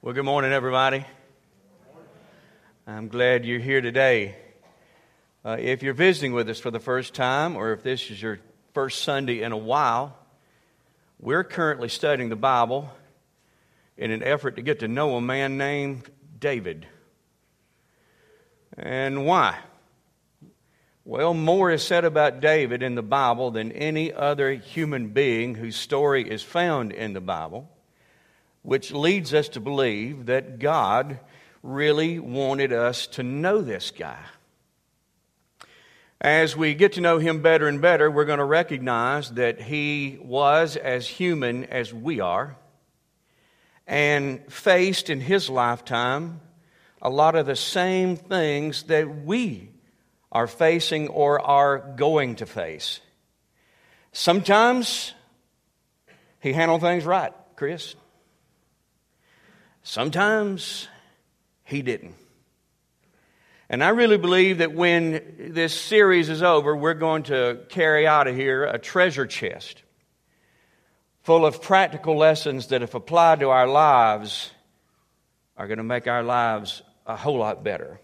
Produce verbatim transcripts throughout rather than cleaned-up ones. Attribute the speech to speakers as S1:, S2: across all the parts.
S1: Well, good morning, everybody. I'm glad you're here today. Uh, if you're visiting with us for the first time, or if this is your first Sunday in a while, we're currently studying the Bible in an effort to get to know a man named David. And why? Well, more is said about David in the Bible than any other human being whose story is found in the Bible, which leads us to believe that God really wanted us to know this guy. As we get to know him better and better, we're going to recognize that he was as human as we are and faced in his lifetime a lot of the same things that we are facing or are going to face. Sometimes he handled things right, Chris. Sometimes he didn't. And I really believe that when this series is over, we're going to carry out of here a treasure chest full of practical lessons that, if applied to our lives, are going to make our lives a whole lot better.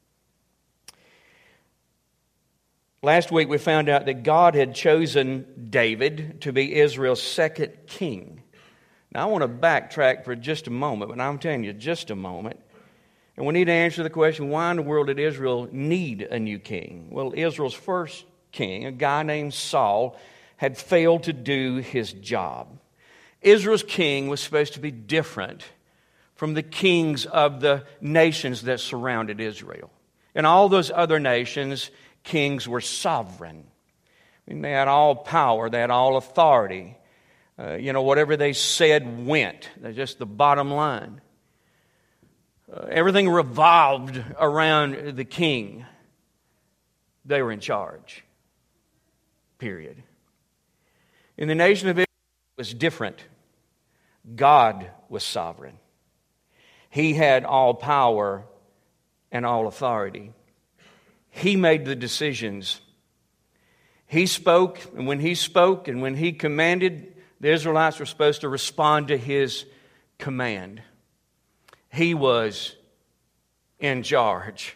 S1: Last week we found out that God had chosen David to be Israel's second king. Now, I want to backtrack for just a moment, but I'm telling you, just a moment. And we need to answer the question, why in the world did Israel need a new king? Well, Israel's first king, a guy named Saul, had failed to do his job. Israel's king was supposed to be different from the kings of the nations that surrounded Israel. In all those other nations, kings were sovereign. I mean, they had all power, they had all authority. Uh, you know, whatever they said went. That's just the bottom line. Uh, everything revolved around the king. They were in charge. Period. In the nation of Israel, it was different. God was sovereign. He had all power and all authority. He made the decisions. He spoke, and when he spoke and when he commanded, the Israelites were supposed to respond to his command. He was in charge.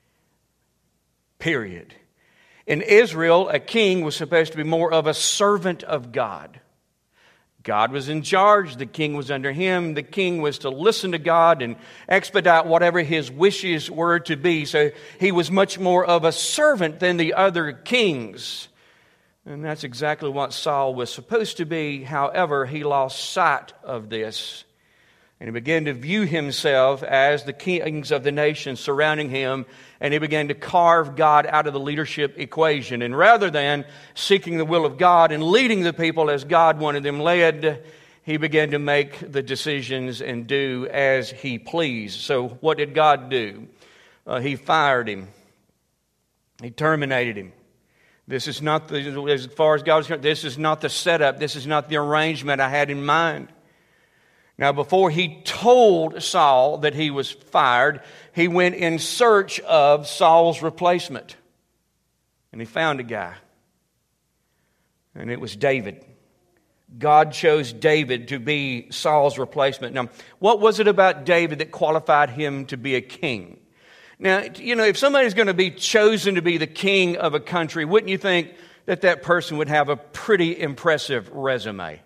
S1: Period. In Israel, a king was supposed to be more of a servant of God. God was in charge. The king was under him. The king was to listen to God and expedite whatever his wishes were to be. So he was much more of a servant than the other kings. And that's exactly what Saul was supposed to be. However, he lost sight of this. And he began to view himself as the kings of the nations surrounding him. And he began to carve God out of the leadership equation. And rather than seeking the will of God and leading the people as God wanted them led, he began to make the decisions and do as he pleased. So what did God do? Uh, he fired him. He terminated him. This is not the, as far as God is concerned, this is not the setup. This is not the arrangement I had in mind. Now, before he told Saul that he was fired, he went in search of Saul's replacement. And he found a guy. And it was David. God chose David to be Saul's replacement. Now, what was it about David that qualified him to be a king? Now, you know, if somebody's going to be chosen to be the king of a country, wouldn't you think that that person would have a pretty impressive resume?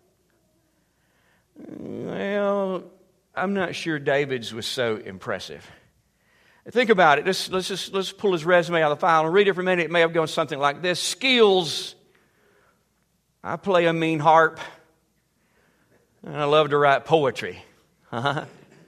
S1: Well, I'm not sure David's was so impressive. Think about it. Let's, let's just let's pull his resume out of the file and read it for a minute. It may have gone something like this. Skills. I play a mean harp. And I love to write poetry. Uh-huh.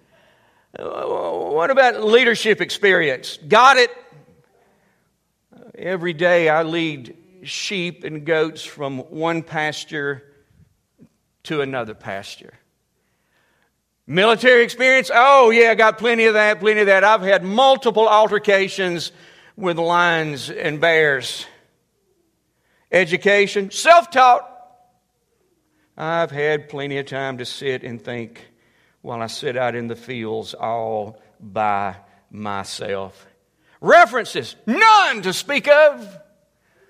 S1: What about leadership experience? Got it. Every day I lead sheep and goats from one pasture to another pasture. Military experience? Oh, yeah, I got plenty of that, plenty of that. I've had multiple altercations with lions and bears. Education? Self-taught. I've had plenty of time to sit and think while I sit out in the fields all by myself. References? None to speak of.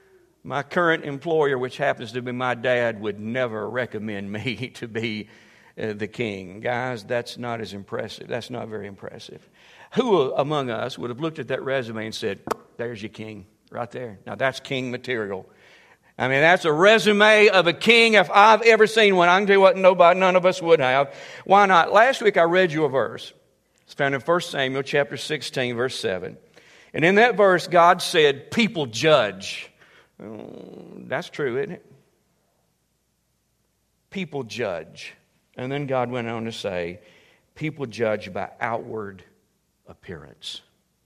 S1: My current employer, which happens to be my dad, would never recommend me to be uh, the king. Guys, that's not as impressive. That's not very impressive. Who among us would have looked at that resume and said, there's your king right there. Now that's king material. I mean, that's a resume of a king if I've ever seen one. I can tell you what, nobody, none of us would have. Why not? Last week I read you a verse. It's found in First Samuel chapter sixteen, verse seven. And in that verse, God said, people judge. That's true, isn't it? People judge. And then God went on to say, people judge by outward appearance.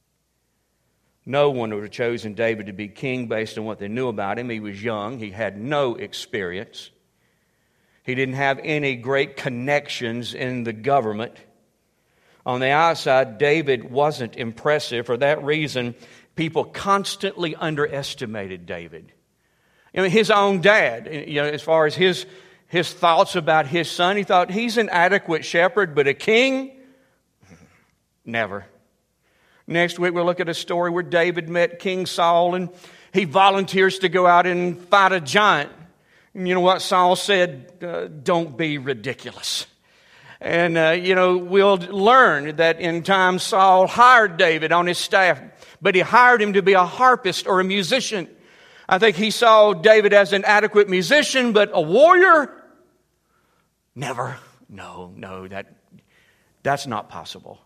S1: No one would have chosen David to be king based on what they knew about him. He was young. He had no experience. He didn't have any great connections in the government. On the outside, David wasn't impressive. For that reason, people constantly underestimated David. I mean, his own dad, you know, as far as his, his thoughts about his son, he thought he's an adequate shepherd, but a king? Never. Next week we'll look at a story where David met King Saul and he volunteers to go out and fight a giant. And you know what Saul said? Uh, don't be ridiculous. And, uh, you know, we'll learn that in time Saul hired David on his staff, but he hired him to be a harpist or a musician. I think he saw David as an adequate musician, but a warrior? Never. No, no, that that's not possible.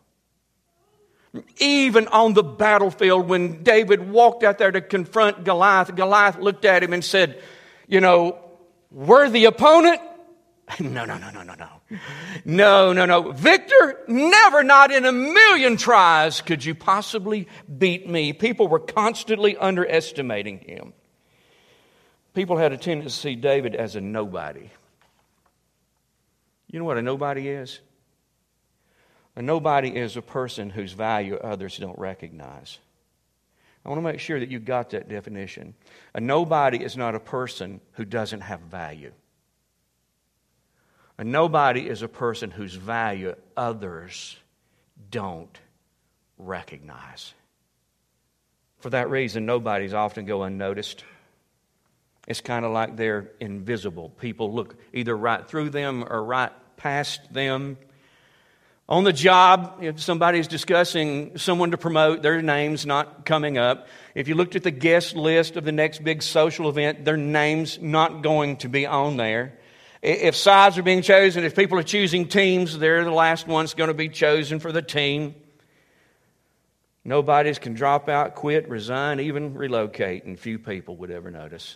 S1: Even on the battlefield, when David walked out there to confront Goliath, Goliath looked at him and said, you know, worthy opponent? No, no, no, no, no, no. No, no, no. Victor, never, not in a million tries could you possibly beat me. People were constantly underestimating him. People had a tendency to see David as a nobody. You know what a nobody is? A nobody is a person whose value others don't recognize. I want to make sure that you got that definition. A nobody is not a person who doesn't have value. A nobody is a person whose value others don't recognize. For that reason, nobodies often go unnoticed. It's kind of like they're invisible. People look either right through them or right past them. On the job, if somebody's discussing someone to promote, their name's not coming up. If you looked at the guest list of the next big social event, their name's not going to be on there. If sides are being chosen, if people are choosing teams, they're the last ones going to be chosen for the team. Nobodies can drop out, quit, resign, even relocate, and few people would ever notice.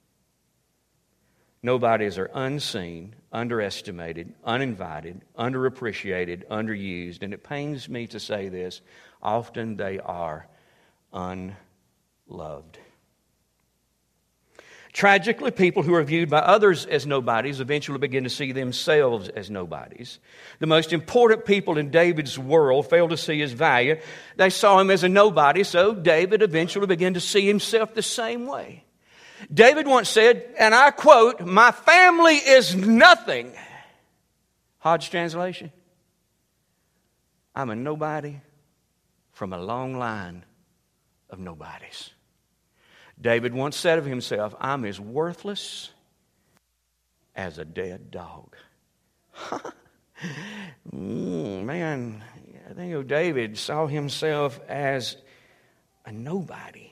S1: Nobodies are unseen, underestimated, uninvited, underappreciated, underused. And it pains me to say this, often they are unloved. Tragically, people who are viewed by others as nobodies eventually begin to see themselves as nobodies. The most important people in David's world failed to see his value. They saw him as a nobody, so David eventually began to see himself the same way. David once said, and I quote, "My family is nothing." Hodge translation. I'm a nobody from a long line of nobodies. David once said of himself, I'm as worthless as a dead dog. mm, man, I think of David saw himself as a nobody.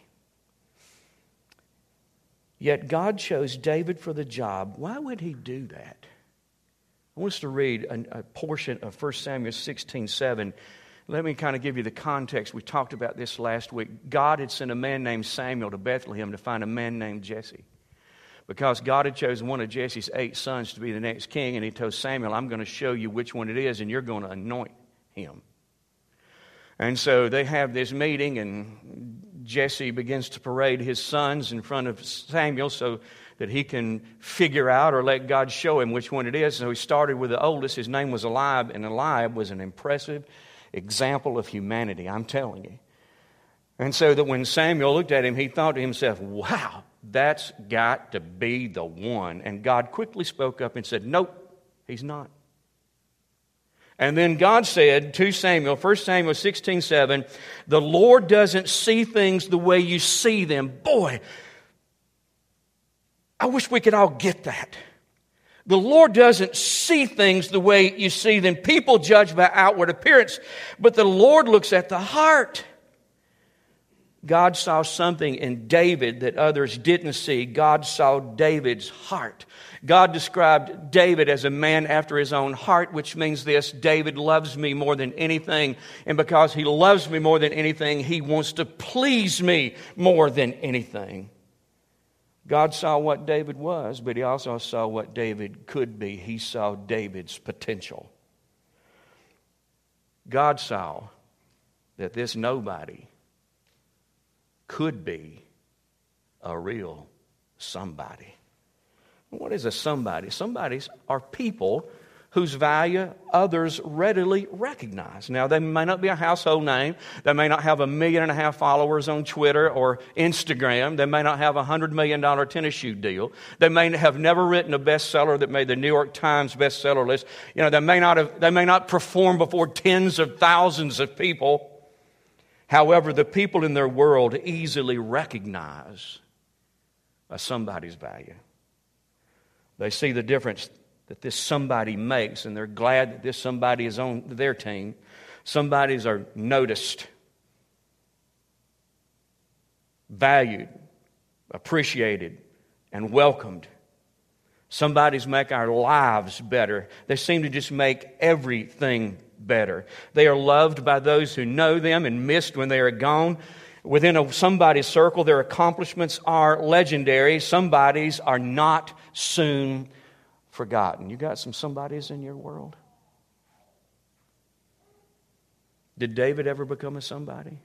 S1: Yet God chose David for the job. Why would he do that? I want us to read a, a portion of First Samuel sixteen seven. Let me kind of give you the context. We talked about this last week. God had sent a man named Samuel to Bethlehem to find a man named Jesse. Because God had chosen one of Jesse's eight sons to be the next king, and he told Samuel, I'm going to show you which one it is, and you're going to anoint him. And so they have this meeting, and Jesse begins to parade his sons in front of Samuel so that he can figure out or let God show him which one it is. So he started with the oldest. His name was Eliab, and Eliab was an impressive example of humanity, I'm telling you. And so that when Samuel looked at him, he thought to himself, wow, that's got to be the one. And God quickly spoke up and said, nope, he's not. And then God said to Samuel, First Samuel sixteen seven, the Lord doesn't see things the way you see them. Boy, I wish we could all get that. The Lord doesn't see things the way you see them. People judge by outward appearance, but the Lord looks at the heart. God saw something in David that others didn't see. God saw David's heart. God described David as a man after his own heart, which means this: David loves me more than anything, and because he loves me more than anything, he wants to please me more than anything. God saw what David was, but He also saw what David could be. He saw David's potential. God saw that this nobody could be a real somebody. What is a somebody? Somebodies are people whose value others readily recognize. Now, they may not be a household name. They may not have a million and a half followers on Twitter or Instagram. They may not have a one hundred million dollars tennis shoe deal. They may have never written a bestseller that made the New York Times bestseller list. You know, they may not have, they may not perform before tens of thousands of people. However, the people in their world easily recognize a somebody's value. They see the difference that this somebody makes, and they're glad that this somebody is on their team. Somebodies are noticed, valued, appreciated, and welcomed. Somebodies make our lives better. They seem to just make everything better. They are loved by those who know them and missed when they are gone. Within a somebody's circle, their accomplishments are legendary. Somebodies are not soon forgotten. You got some somebodies in your world? Did David ever become a somebody?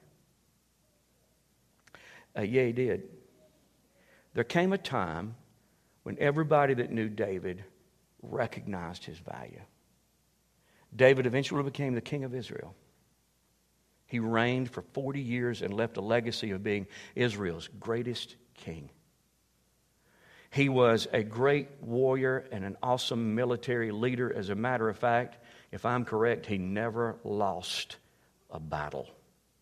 S1: Uh, yeah, he did. There came a time when everybody that knew David recognized his value. David eventually became the king of Israel. He reigned for forty years and left a legacy of being Israel's greatest king. He was a great warrior and an awesome military leader. As a matter of fact, if I'm correct, he never lost a battle.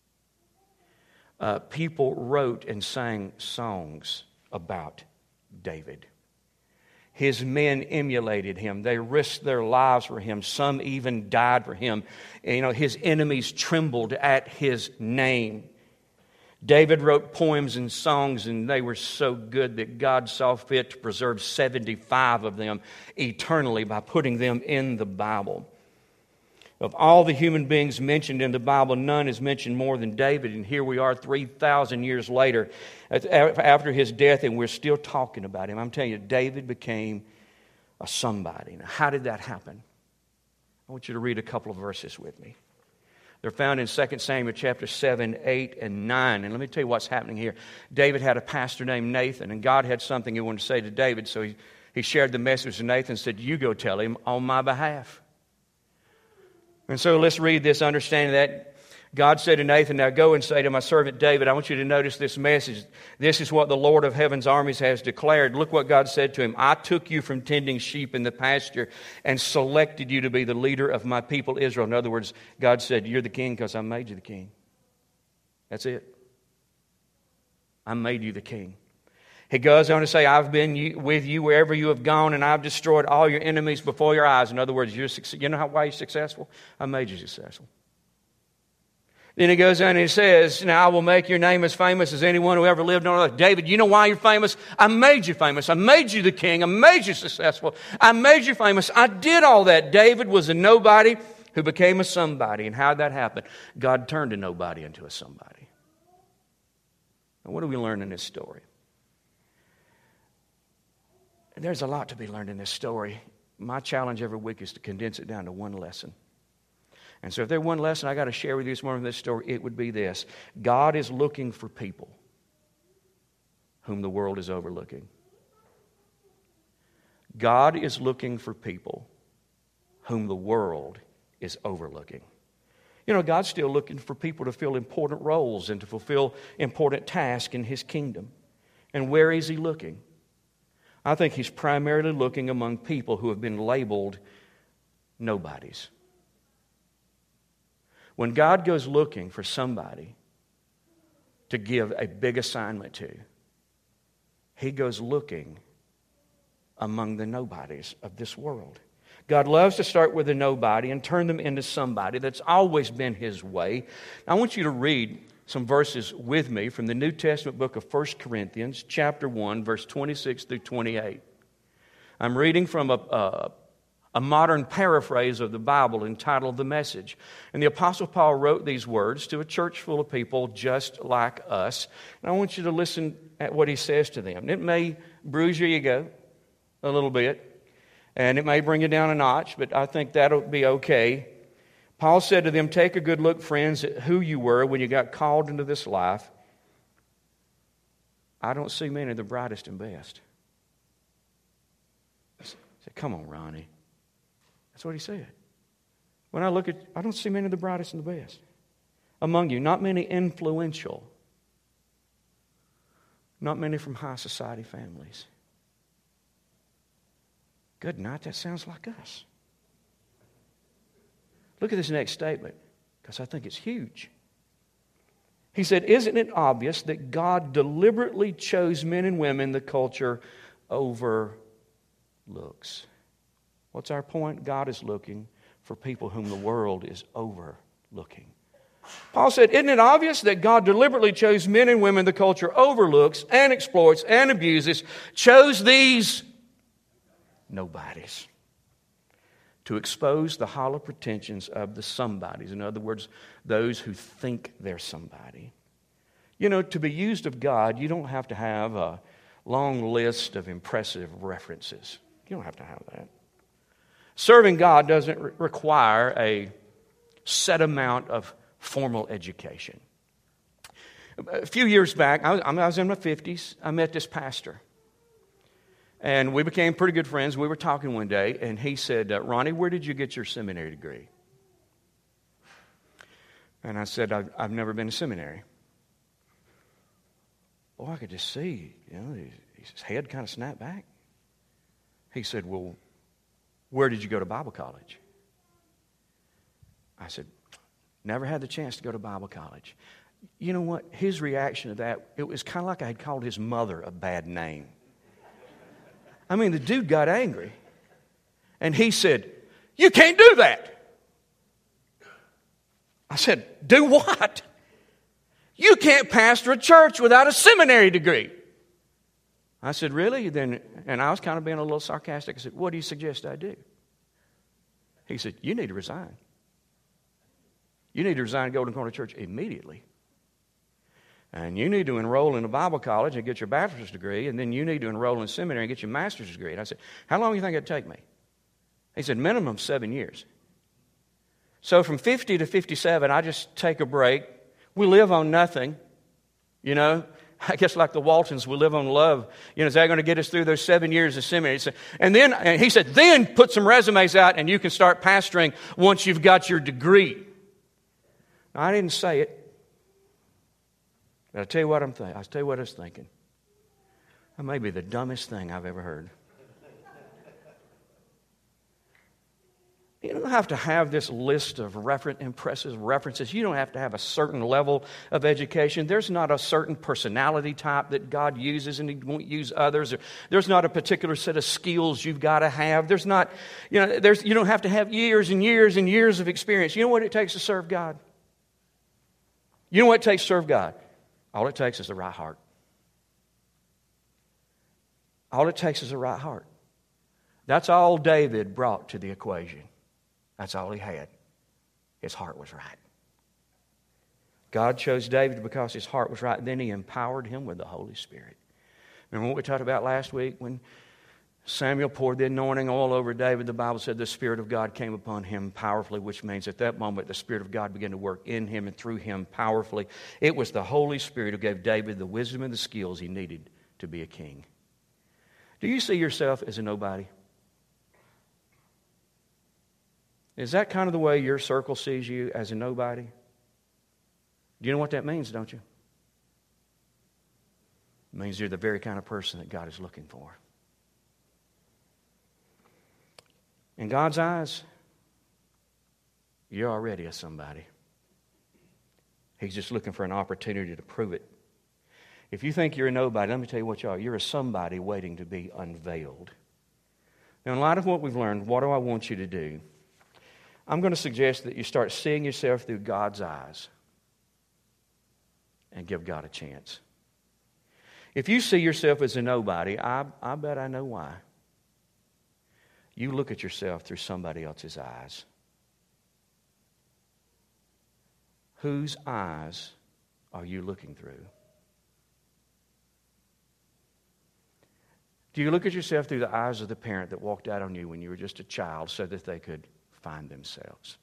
S1: Uh, people wrote and sang songs about David. His men emulated him. They risked their lives for him. Some even died for him. And, you know, his enemies trembled at his name. David wrote poems and songs, and they were so good that God saw fit to preserve seventy-five of them eternally by putting them in the Bible. Of all the human beings mentioned in the Bible, none is mentioned more than David. And here we are three thousand years later after his death, and we're still talking about him. I'm telling you, David became a somebody. Now, how did that happen? I want you to read a couple of verses with me. They're found in Second Samuel chapter seven, eight, and nine. And let me tell you what's happening here. David had a pastor named Nathan, and God had something he wanted to say to David. So he, he shared the message to Nathan and said, "You go tell him on my behalf." And so let's read this, understanding that God said to Nathan, "Now go and say to my servant David," I want you to notice this message. This is what the Lord of heaven's armies has declared. Look what God said to him. "I took you from tending sheep in the pasture and selected you to be the leader of my people Israel." In other words, God said, "You're the king because I made you the king." That's it. I made you the king. He goes on to say, "I've been with you wherever you have gone, and I've destroyed all your enemies before your eyes." In other words, you're, you know how, why you're successful? I made you successful. Then he goes on and he says, "Now I will make your name as famous as anyone who ever lived on earth." David, you know why you're famous? I made you famous. I made you the king. I made you successful. I made you famous. I did all that. David was a nobody who became a somebody. And how did that happen? God turned a nobody into a somebody. And what do we learn in this story? There's a lot to be learned in this story. My challenge every week is to condense it down to one lesson. And so if there's one lesson I got to share with you this morning in this story, it would be this. God is looking for people whom the world is overlooking. God is looking for people whom the world is overlooking. You know, God's still looking for people to fill important roles and to fulfill important tasks in His kingdom. And where is He looking? I think He's primarily looking among people who have been labeled nobodies. When God goes looking for somebody to give a big assignment to, He goes looking among the nobodies of this world. God loves to start with a nobody and turn them into somebody. That's always been His way. I want you to read some verses with me from the New Testament book of First Corinthians, chapter one, verse twenty-six through twenty-eight. I'm reading from a, a, a modern paraphrase of the Bible entitled The Message. And the Apostle Paul wrote these words to a church full of people just like us. And I want you to listen at what he says to them. It may bruise your ego a little bit, and it may bring you down a notch, but I think that'll be okay. Paul said to them, "Take a good look, friends, at who you were when you got called into this life. I don't see many of the brightest and best." I said, "Come on, Ronnie." That's what he said. When I look at, I don't see many of the brightest and the best among you. Not many influential. Not many from high society families. Good night, that sounds like us. Look at this next statement, because I think it's huge. He said, "Isn't it obvious that God deliberately chose men and women the culture overlooks?" What's our point? God is looking for people whom the world is overlooking. Paul said, "Isn't it obvious that God deliberately chose men and women the culture overlooks and exploits and abuses, chose these nobodies to expose the hollow pretensions of the somebodies." In other words, those who think they're somebody. You know, to be used of God, you don't have to have a long list of impressive references. You don't have to have that. Serving God doesn't re- require a set amount of formal education. A few years back, I was, I was in my fifties, I met this pastor. And we became pretty good friends. We were talking one day, and he said, uh, "Ronnie, where did you get your seminary degree?" And I said, I've, I've never been to seminary. Oh, I could just see, you know, his head kind of snapped back. He said, "Well, where did you go to Bible college?" I said, "Never had the chance to go to Bible college." You know what? His reaction to that, it was kind of like I had called his mother a bad name. I mean, the dude got angry. And he said, "You can't do that." I said, "Do what?" "You can't pastor a church without a seminary degree." I said, "Really?" Then, and I was kind of being a little sarcastic. I said, "What do you suggest I do?" He said, "You need to resign. You need to resign Golden Corner Church immediately. And you need to enroll in a Bible college and get your bachelor's degree, and then you need to enroll in seminary and get your master's degree." And I said, "How long do you think it'd take me?" He said, "Minimum seven years. So from fifty to fifty-seven, I just take a break. We live on nothing, you know. I guess like the Waltons, we live on love. You know, is that going to get us through those seven years of seminary?" And then, and he said, "Then put some resumes out and you can start pastoring once you've got your degree." Now, I didn't say it. But I'll tell you what I'm thinking. I'll tell you what I was thinking. That may be the dumbest thing I've ever heard. You don't have to have this list of refer- impressive references. You don't have to have a certain level of education. There's not a certain personality type that God uses and He won't use others. Or there's not a particular set of skills you've got to have. There's not, you know, there's, you don't have to have years and years and years of experience. You know what it takes to serve God? You know what it takes to serve God? All it takes is the right heart. All it takes is the right heart. That's all David brought to the equation. That's all he had. His heart was right. God chose David because his heart was right. Then He empowered him with the Holy Spirit. Remember what we talked about last week when Samuel poured the anointing oil over David? The Bible said the Spirit of God came upon him powerfully, which means at that moment the Spirit of God began to work in him and through him powerfully. It was the Holy Spirit who gave David the wisdom and the skills he needed to be a king. Do you see yourself as a nobody? Is that kind of the way your circle sees you, as a nobody? Do you know what that means, don't you? It means you're the very kind of person that God is looking for. In God's eyes, you're already a somebody. He's just looking for an opportunity to prove it. If you think you're a nobody, let me tell you what you are. You're a somebody waiting to be unveiled. Now, in light of what we've learned, what do I want you to do? I'm going to suggest that you start seeing yourself through God's eyes and give God a chance. If you see yourself as a nobody, I, I bet I know why. You look at yourself through somebody else's eyes. Whose eyes are you looking through? Do you look at yourself through the eyes of the parent that walked out on you when you were just a child so that they could find themselves?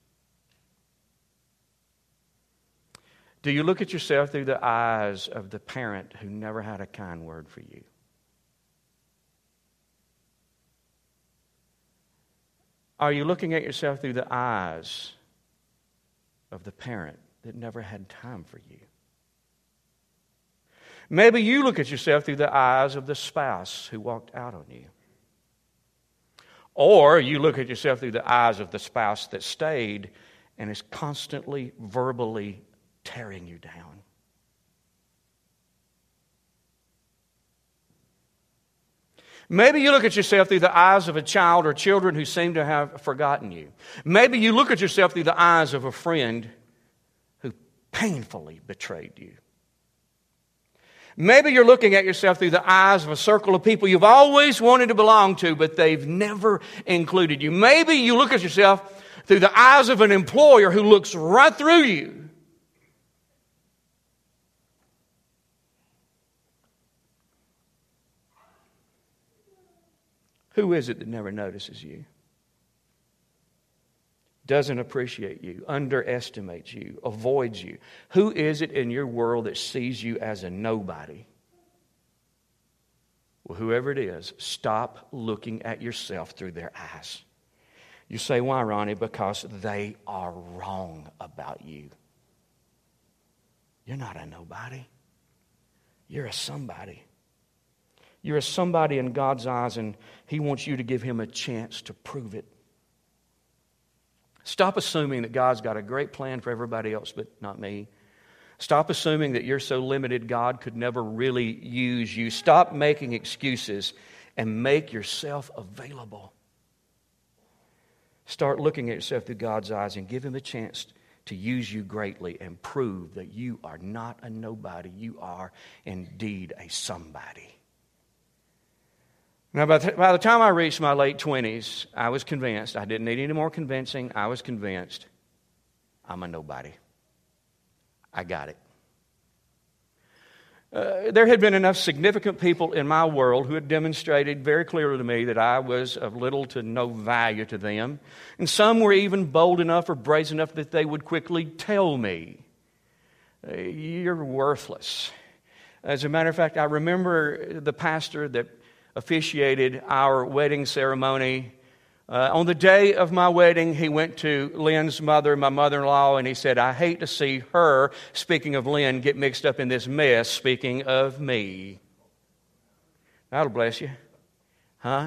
S1: Do you look at yourself through the eyes of the parent who never had a kind word for you? Are you looking at yourself through the eyes of the parent that never had time for you? Maybe you look at yourself through the eyes of the spouse who walked out on you. Or you look at yourself through the eyes of the spouse that stayed and is constantly verbally tearing you down. Maybe you look at yourself through the eyes of a child or children who seem to have forgotten you. Maybe you look at yourself through the eyes of a friend who painfully betrayed you. Maybe you're looking at yourself through the eyes of a circle of people you've always wanted to belong to, but they've never included you. Maybe you look at yourself through the eyes of an employer who looks right through you. Who is it that never notices you? Doesn't appreciate you, underestimates you, avoids you? Who is it in your world that sees you as a nobody? Well, whoever it is, stop looking at yourself through their eyes. You say, why, Ronnie? Because they are wrong about you. You're not a nobody. You're a somebody. You're a somebody in God's eyes, and He wants you to give Him a chance to prove it. Stop assuming that God's got a great plan for everybody else but not me. Stop assuming that you're so limited God could never really use you. Stop making excuses and make yourself available. Start looking at yourself through God's eyes and give Him a chance to use you greatly and prove that you are not a nobody. You are indeed a somebody. Now, by the, by the time I reached my late twenties, I was convinced. I didn't need any more convincing. I was convinced I'm a nobody. I got it. Uh, there had been enough significant people in my world who had demonstrated very clearly to me that I was of little to no value to them. And some were even bold enough or brazen enough that they would quickly tell me, you're worthless. As a matter of fact, I remember the pastor that officiated our wedding ceremony. Uh, on the day of my wedding, he went to Lynn's mother, my mother-in-law, and he said, I hate to see her, speaking of Lynn, get mixed up in this mess, speaking of me. That'll bless you. Huh?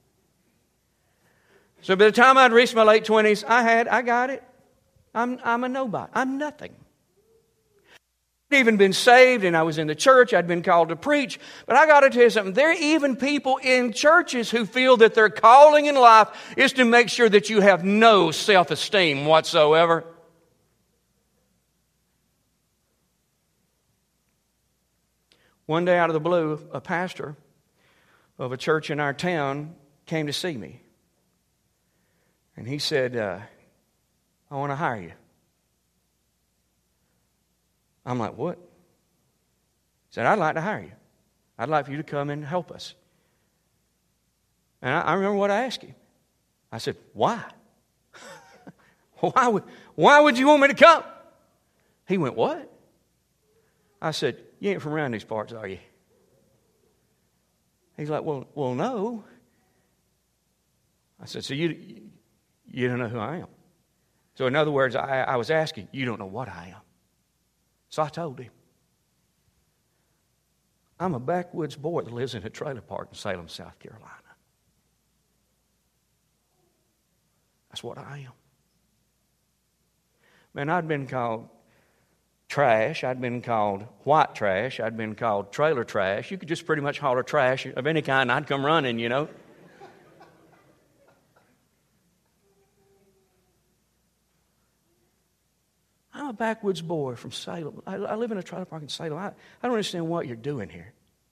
S1: So by the time I'd reached my late twenties, I had, I got it. I'm, I'm a nobody. I'm nothing. I'd even been saved and I was in the church. I'd been called to preach. But I got to tell you something. There are even people in churches who feel that their calling in life is to make sure that you have no self-esteem whatsoever. One day out of the blue, a pastor of a church in our town came to see me. And he said, uh, I want to hire you. I'm like, what? He said, I'd like to hire you. I'd like for you to come and help us. And I, I remember what I asked him. I said, why? why, would, why would you want me to come? He went, what? I said, you ain't from around these parts, are you? He's like, well, well, no. I said, so you, you don't know who I am. So in other words, I, I was asking, you don't know what I am. So I told him, I'm a backwoods boy that lives in a trailer park in Salem, South Carolina. That's what I am. Man, I'd been called trash. I'd been called white trash. I'd been called trailer trash. You could just pretty much holler trash of any kind, I'd come running, you know. I'm a backwoods boy from Salem. I, I live in a trailer park in Salem. I, I don't understand what you're doing here.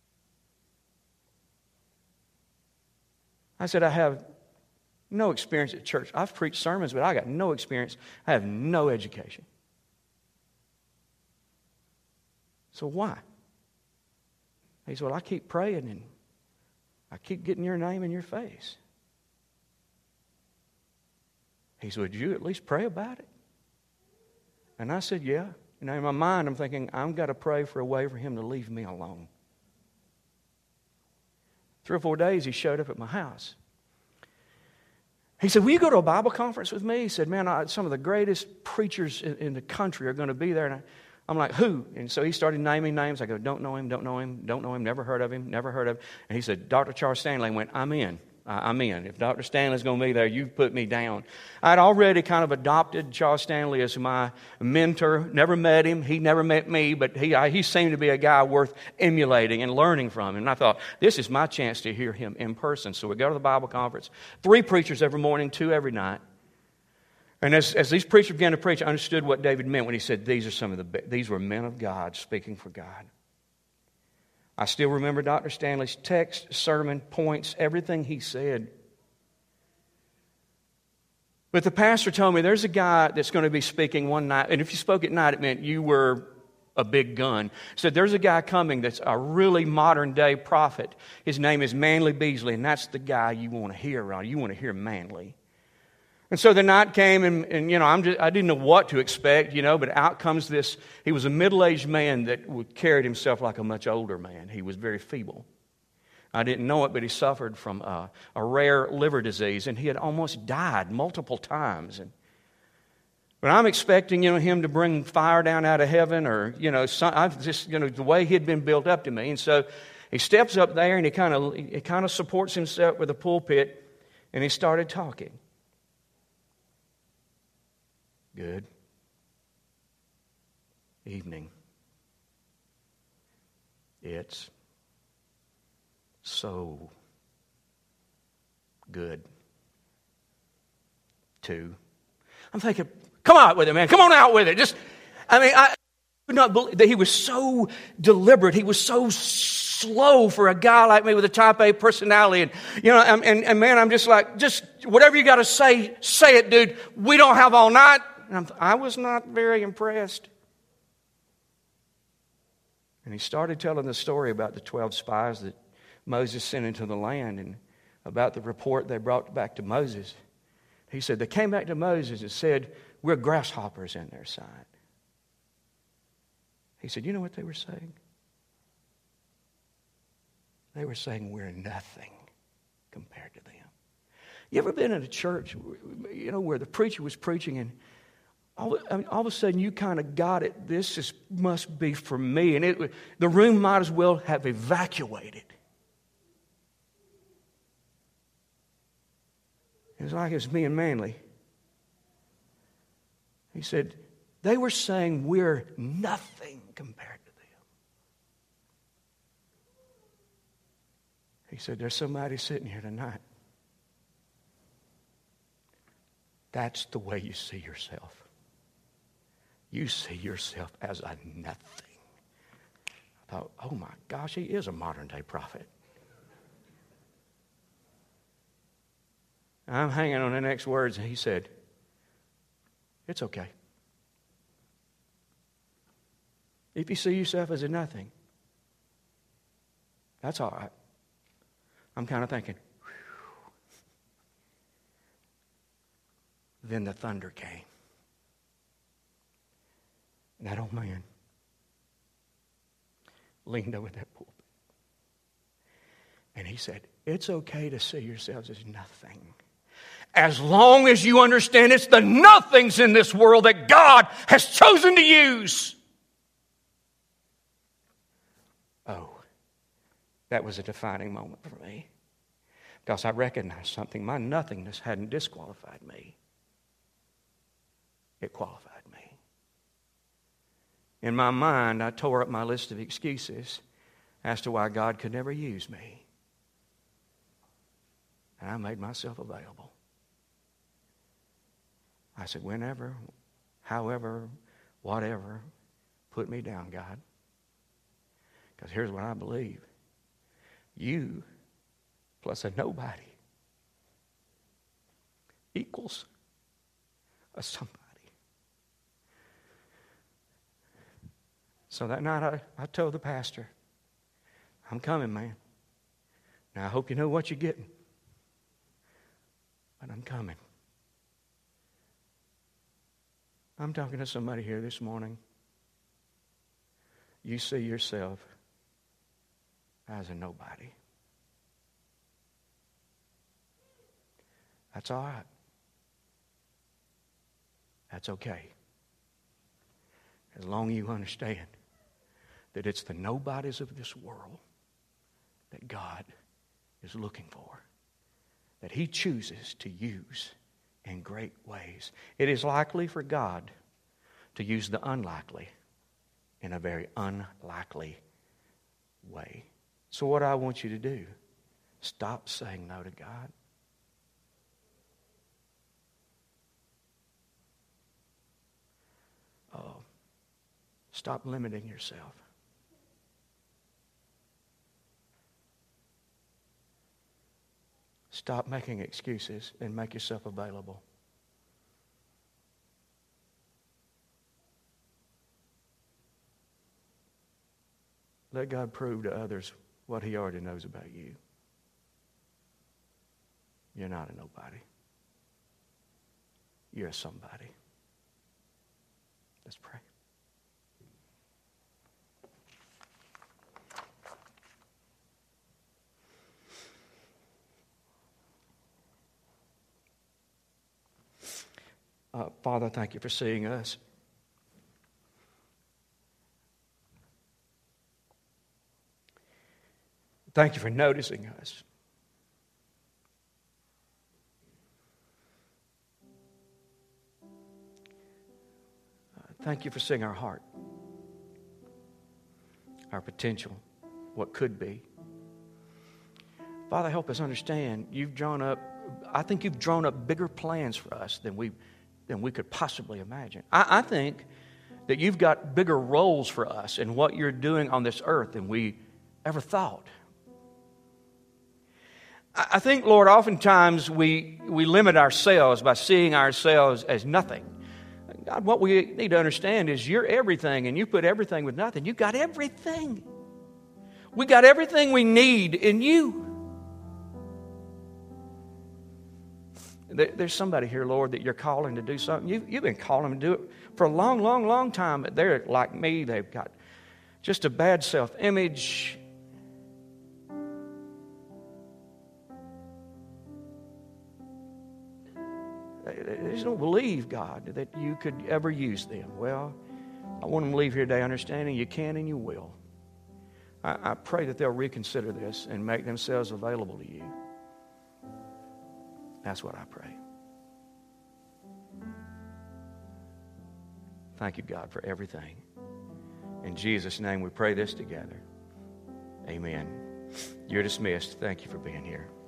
S1: I said, I have no experience at church. I've preached sermons, but I got no experience. I have no education. So why? He said, well, I keep praying and I keep getting your name in your face. He said, would you at least pray about it? And I said, yeah. And in my mind, I'm thinking, I've got to pray for a way for him to leave me alone. Three or four days, he showed up at my house. He said, will you go to a Bible conference with me? He said, man, I, some of the greatest preachers in, in the country are going to be there. And I, I'm like, who? And so he started naming names. I go, don't know him, don't know him, don't know him, never heard of him, never heard of him. And he said, Doctor Charles Stanley. I went, I'm in. I'm in. If Doctor Stanley's going to be there, you put me down. I'd already kind of adopted Charles Stanley as my mentor. Never met him. He never met me, but he I, he seemed to be a guy worth emulating and learning from. And I thought, this is my chance to hear him in person. So we go to the Bible conference. Three preachers every morning, two every night. And as, as these preachers began to preach, I understood what David meant when he said, these are some of the these were men of God speaking for God. I still remember Doctor Stanley's text, sermon, points, everything he said. But the pastor told me there's a guy that's going to be speaking one night, and if you spoke at night, it meant you were a big gun. He said there's a guy coming that's a really modern day prophet. His name is Manly Beasley, and that's the guy you want to hear around. You want to hear Manly. And so the night came, and, and you know, I'm just, I didn't know what to expect, you know, but out comes this. He was a middle-aged man that carried himself like a much older man. He was very feeble. I didn't know it, but he suffered from a, a rare liver disease, and he had almost died multiple times. And but I'm expecting, you know, him to bring fire down out of heaven, or you know, some, I've just, you know, the way he had been built up to me. And so he steps up there, and he kind of he kind of supports himself with a pulpit, and he started talking. Good evening. It's so good to. I'm thinking, come out with it, man. Come on out with it. Just, I mean, I could not believe that he was so deliberate. He was so slow for a guy like me with a type A personality. And, you know, and, and, and man, I'm just like, just whatever you got to say, say it, dude. We don't have all night. And I'm, I was not very impressed. And he started telling the story about the twelve spies that Moses sent into the land and about the report they brought back to Moses. He said, they came back to Moses and said, we're grasshoppers in their sight. He said, you know what they were saying? They were saying we're nothing compared to them. You ever been in a church, you know, where the preacher was preaching and all, I mean, all of a sudden you kind of got it. This is, must be for me. And it, the room might as well have evacuated. It was like it was me and Manly. He said, they were saying we're nothing compared to them. He said, there's somebody sitting here tonight. That's the way you see yourself. You see yourself as a nothing. I thought, oh my gosh, he is a modern day prophet. I'm hanging on the next words, and he said, it's okay. If you see yourself as a nothing, that's all right. I'm kind of thinking, whew. Then the thunder came. And that old man leaned over that pulpit. And he said, it's okay to see yourselves as nothing. As long as you understand it's the nothings in this world that God has chosen to use. Oh, that was a defining moment for me. Because I recognized something. My nothingness hadn't disqualified me. It qualified me. In my mind, I tore up my list of excuses as to why God could never use me. And I made myself available. I said, whenever, however, whatever. Put me down, God. Because here's what I believe. You plus a nobody equals a somebody. So that night I, I told the pastor, I'm coming, man. Now I hope you know what you're getting. But I'm coming. I'm talking to somebody here this morning. You see yourself as a nobody. That's all right. That's okay. As long as you understand that it's the nobodies of this world that God is looking for, that He chooses to use in great ways. It is likely for God to use the unlikely in a very unlikely way. So what I want you to do, stop saying no to God. Oh, stop limiting yourself. Stop making excuses and make yourself available. Let God prove to others what He already knows about you. You're not a nobody. You're a somebody. Let's pray. Uh, Father, thank you for seeing us. Thank you for noticing us. Uh, thank you for seeing our heart, our potential, what could be. Father, help us understand you've drawn up, I think you've drawn up bigger plans for us than we, than we could possibly imagine. I, I think that you've got bigger roles for us in what you're doing on this earth than we ever thought. I think, Lord, oftentimes we, we limit ourselves by seeing ourselves as nothing. God, what we need to understand is you're everything, and you put everything with nothing. You've got everything. We got everything we need in you. There, there's somebody here, Lord, that you're calling to do something. You, you've been calling them to do it for a long, long, long time, but they're like me. They've got just a bad self-image. They just don't believe, God, that you could ever use them. Well, I want them to leave here today understanding you can and you will. I, I pray that they'll reconsider this and make themselves available to you. That's what I pray. Thank you, God, for everything. In Jesus' name we pray this together. Amen. You're dismissed. Thank you for being here.